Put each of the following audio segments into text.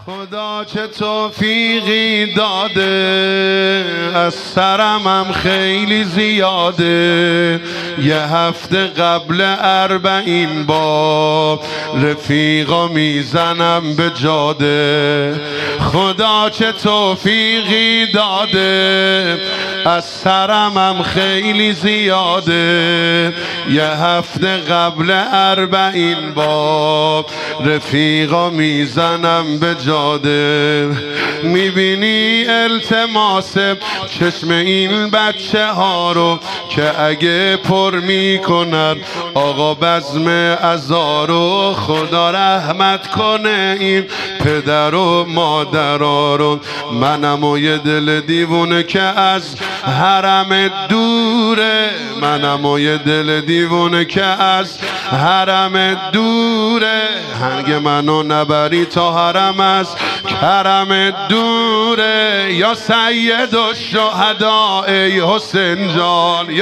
خدا چه توفیقی داده، از سرمم خیلی زیاده. یه هفته قبل 40 بار رفیقا میزنم به جاده. خدا چه توفیقی داده، از سرمم خیلی زیاده. یه هفته قبل 40 بار رفیقا میزنم به جاده. میبینی التماس چشم این بچه ها رو که اگه پر میکنن آقا بزم عزا رو. خدا رحمت کنه این پدر و مادرها رو. منم و یه دل دیوونه که از حرم دوره، منم و یه دل دیوونه که از حرم دوره. هنگ منو نبری تا حرم از کرم دوره. یا سید الشهدا ای حسین جان،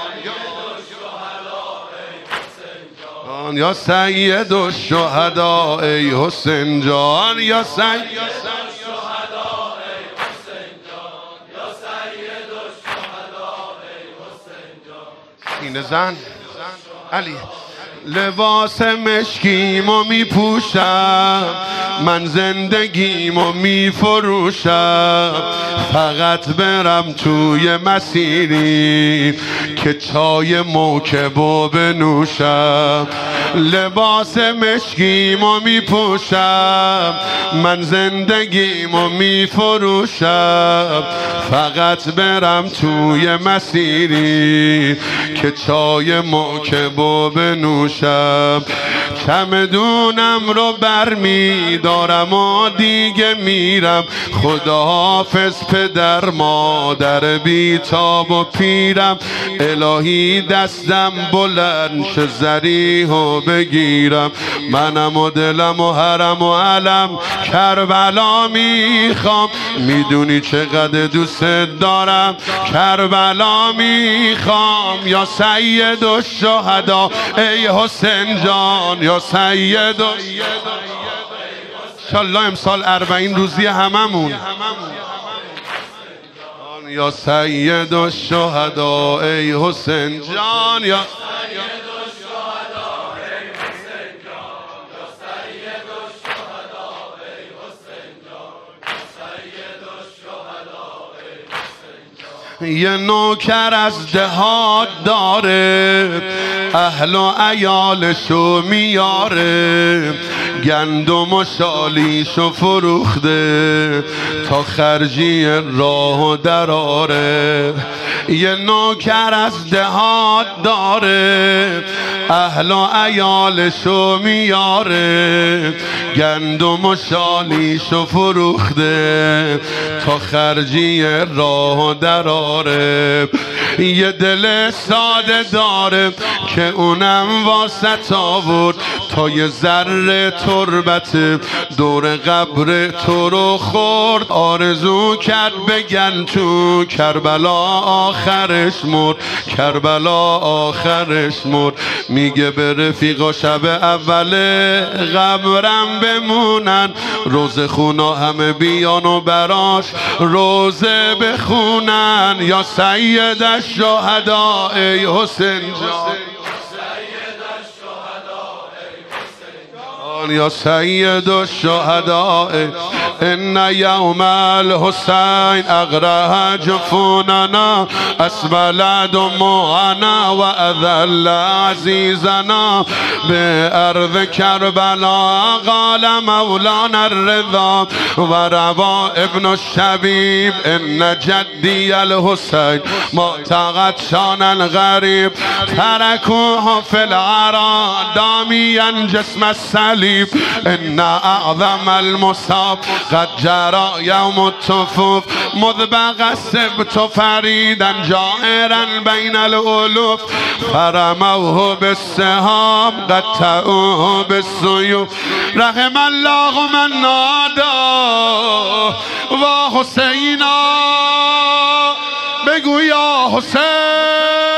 یا سید الشهدا ای حسین جان، یا سید این زن علی. لباس مشکیمو میپوشم، من زندگیمو میفروشم. فقط برم توی مسیری که چای موکبو بنوشم. لباس مشکیمو میپوشم، من زندگیمو میفروشم. فقط برم توی مسیری که چای موکبو بنوشم. چمدونم رو برمیدارم و دیگه میرم. خداحافظ پدر مادر بیتاب و پیرم. الهی دستم بلند شه ذریحو بگیرم. منم و دلم و حرم و علم کربلا میخوام. میدونی چقدر دوست دارم کربلا میخوام. یا سید الشهدا ای حسین جان، یا سید انشالله امسال 40 روزی هممون. یا سید الشهدا ای حسین جان، یا یه نوکر از دهات داره، اهل و عیالشو میاره. گندم و شالیشو فروخته تا خرجی راه و دراره. یه نوکر از دهات داره، اهل و عیالشو میاره. گندم و شالیشو فروخته تا خرجی راه و دراره. یه دل ساده داره که اونم واسط آورد تا یه ذره تربت دور قبر تو رو خورد. آرزو کرد بگن تو کربلا آخرش مرد، کربلا آخرش مرد. میگه به رفیقا شب اول قبرم بمونن. روزه خونا همه بیان و براش روزه بخونن. یا سید الشهدا ای حسین جان، یا سید الشهدا. ان یوم الحسین اغرها جفوننا، اسبل دموعنا و اذل عزیزنا. به ارض کربلا قال مولانا الرضا و روا ابن الشبیب ان جدی الحسین معتقد شان الغریب. ترکوه فی العرا دامیا جسم الصلیب. ان اعظم المصاب قد جرى یوم الطفوف. مذبق السبت فریدا جائرا بین الالوف. فرموه بالسهام قطعوه بالسیوف. رحم الله من نادا و حسینا. بگو یا حسین.